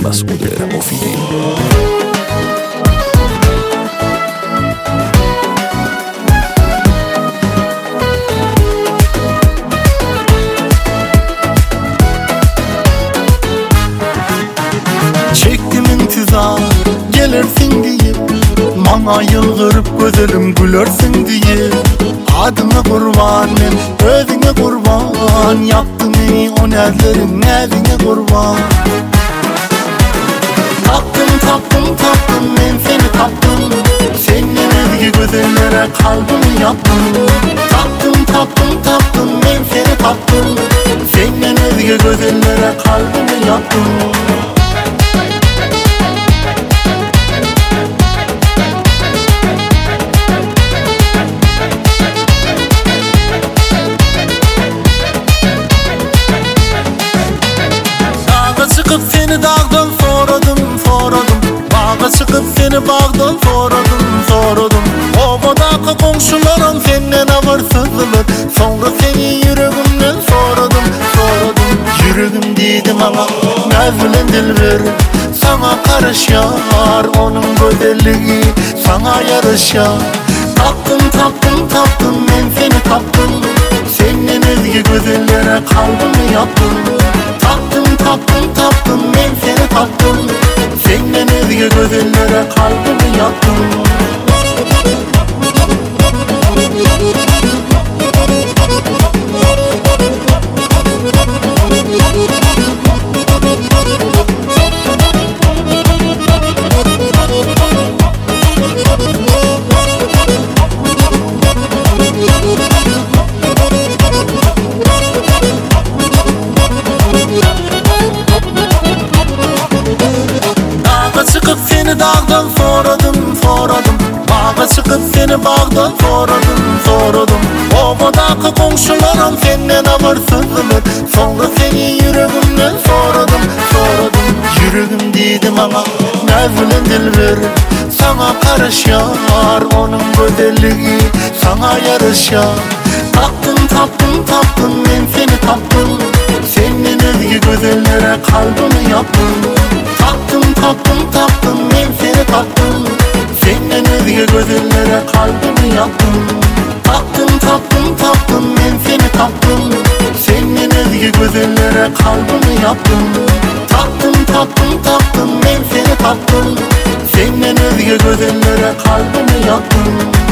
Mas'ud Official. Çektim intizar gelirsin diye, bana yılgırıp gözelim gülersin diye. Adına kurban men, özüne kurban, yaptım beni o nezlerin nezine kurban. Taptım men seni taptım, senin özgü gözellere kalbimi yaptım. Taptım men seni taptım, senin özgü gözellere kalbimi yaptım. Çıkıp seni dağdan soradım. Bağa çıkıp seni bağdan soradım. Ovadaki komşularım senden habersizdiler. Sonra seni yüreğimden soradım. Yüreğim dedi bana mezbilen dilber, sana karışar onun güzelliği, sana yarışar. Taptım men seni taptım, senin özgü gözellere kalbimi yaptım. Taptım men seni taptım, senin özgü gözellere kalbimi yaptım. Çıkıp seni dağdan soradım. Bağa çıkıp seni bağdan soradım. Ovadaki komşularım senden habersizdiler. Sonra seni yüreğimden soradım. Yüreğim dedi bana mezbilen dilber, sana karışar onun güzelliği, sana yarışar. Taptım men seni taptım, senin özgü gözellere kalbimi yaptım. Taptım men seni taptım, senin özgü gözellere kalbimi yaptım. Taptım men seni taptım, senin özgü gözellere kalbimi yaptım. Taptım men seni taptım, senin özgü gözellere kalbimi yaptım.